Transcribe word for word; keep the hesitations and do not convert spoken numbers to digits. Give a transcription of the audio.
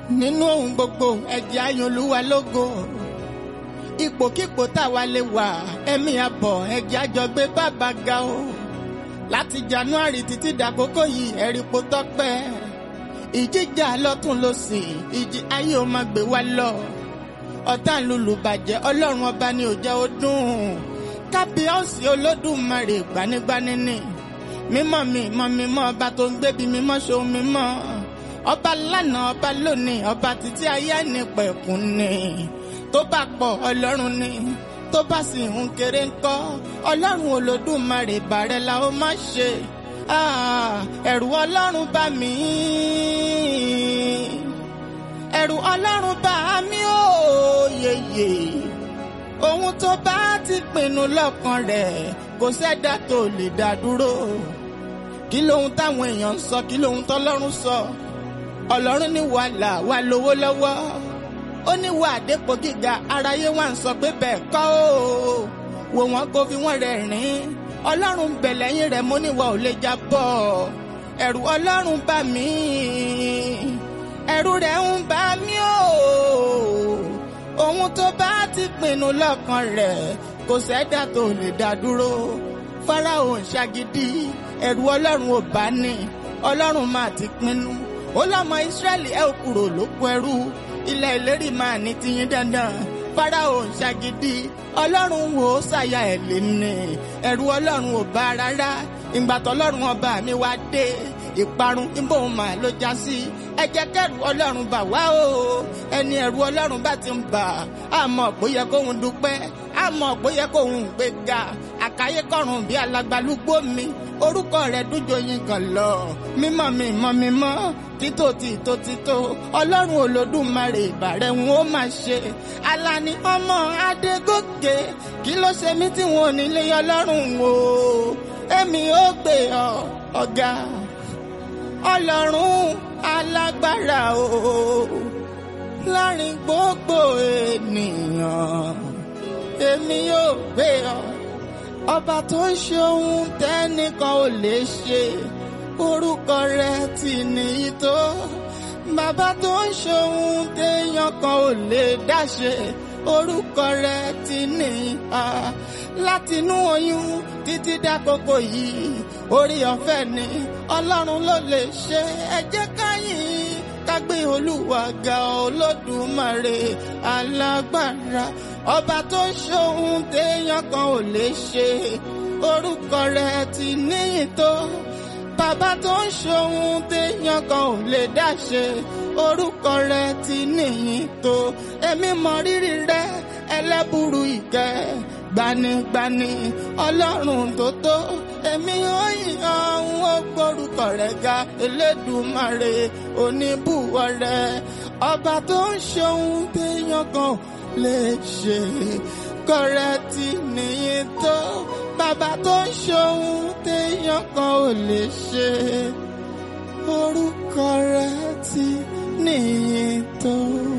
nínú ohun gbogbo ẹ jẹ́ á yin Olúwa lógo. Ipòkípò táwa lè wà ẹ̀mí àbọ̀ ẹ jẹ́ á jọ gbé bàbá ga o. Láti January títí dàkókò yìí ẹ̀rí po tọ́pẹ́. Ìjìjà lọ́tún lósì ìjì ayé ò máa gbé wa lọ. Ọ̀tá ń lùlù bàjẹ́ Ọlọ́run ọba ni ò jẹ́ ó dùn. Kábíyèsí Olódùmarè gbanigbani ni. Mímọ́ mímọ́ mímọ́ ọba tó ń gbébi mímọ́ ṣohun mímọ́. Ọba lánàá ọba lónìí ọba títí ayé àìnípẹ̀kun ni. Tó bá pọ̀ Ọlọ́run ni, tó bá sì ń kéré ńkọ́ Ọlọ́run Olódùmarè bàrẹ̀ la ó má ṣe. Ẹ̀rù Ọlọ́run bá mi, ẹ̀rù Ọlọ́run bá mi ó yeye. Ohun tó bá ti pinnu lọ́kàn rẹ̀ kò sẹ́dá tó lè dá dúró. Kí lóhun táwọn èèyàn ń sọ, kí lóhun tọ́lọ́run sọ? Ọlọ́run ní wàhálà wà lówó lọ́wọ́. Ó ní wà dépò gíga aráyé wà ń sọ pé bẹ́ẹ̀ kọ́ o. Wò wọ́n kó fi wọ́n rẹ̀ rìn. Ọlọ́run bẹ̀ lẹ́yìn rẹ̀ mo ní wà ò lè jábọ̀. Ẹ̀rù Ọlọ́run bá mi, ẹ̀rù rẹ̀ ń bá mi o. Ohun tó bá ti pinnu lọ́kàn rẹ̀ kò sẹ́dá tó lè dá dúró. Fáráò ń ṣagídí, ẹ̀rù Ọlọ́run ò bá ní. Ọlọ́run máa ti pinnu. Ó lọ́mọ Ísírẹ́lì ẹ ò kúrò lóko ẹrú. Ilẹ̀ ìlérí máa ní tiyín dandan. Fáráò ń ṣagídí, Ọlọ́run wò ó ṣàyà ẹ̀ lé ní. Ẹ̀rù Ọlọ́run ò bá rárá. Ìgbà tọ́lọ́run ọba mi wá dé, ìparun ìbò mà ló já sí. Ẹ jẹ́ kẹ́rù Ọlọ́run bà wá o. Ẹni ẹ̀rù Ọlọ́run bá ti ń bà, á mọ̀ pé ó yẹ kóhun dúpẹ́, á mọ̀ pé ó yẹ kóhun gbéga. Àkáyé kọrùn bí alàgbàlúgbó mi, orúkọ rẹ̀ dújọ yín kan lọ. Mímọ́ mímọ́ mímọ́, títò títò títò, Ọlọ́run Olódùmarè ìbàrẹ̀ wọn ó máa ṣe. Alani ọmọ Adégòkè, kí ló ṣe mí tí wọn ò nílé Ọlọ́run o? Èmi ó gbé ọ ọ̀gá, Ọlọ́run alágbára o. Láàrin gbogbo ènìyàn, èmi yóò gbé ọ. Ọba tó ń ṣe ohun tẹ́nìkan ò lè ṣe, orúkọ rẹ̀ ti níyì tó. Bàbá tó ń ṣe ohun téèyàn kan ò lè dá ṣe, orúkọ rẹ̀ ti níyì. Látinú oyún títí dákòókò yìí, orí ọ̀fẹ́ ni Ọlọ́run ló lè ṣe. Ẹ jẹ́ ká yìn ká gbé Olúwa ga Olódùmarè alágbára. Ọba tó ń ṣe ohun téèyàn kan ò lè ṣe, orúkọ rẹ̀ ti níyì tó. Bàbá tó ń ṣe ohun téèyàn kan ò lè dá ṣe, orúkọ rẹ̀ ti níyì tó. Èmi mọ rírì rẹ̀ ẹlẹ́bùrú ìkẹ́, gbanigbani Ọlọ́run tó tó. Èmi ó yìn ọ̀hún ó gbórúkọ rẹ̀ ga, Elédùmarè oníbùwọ̀ rẹ̀. Ọba tó ń ṣe ohun téèyàn kan lè ṣe, kọrẹ ti níyì tó. Bàbá tó ń ṣe ohun téèyàn kan ò lè ṣe, orúkọ rẹ̀ ti níyì tó.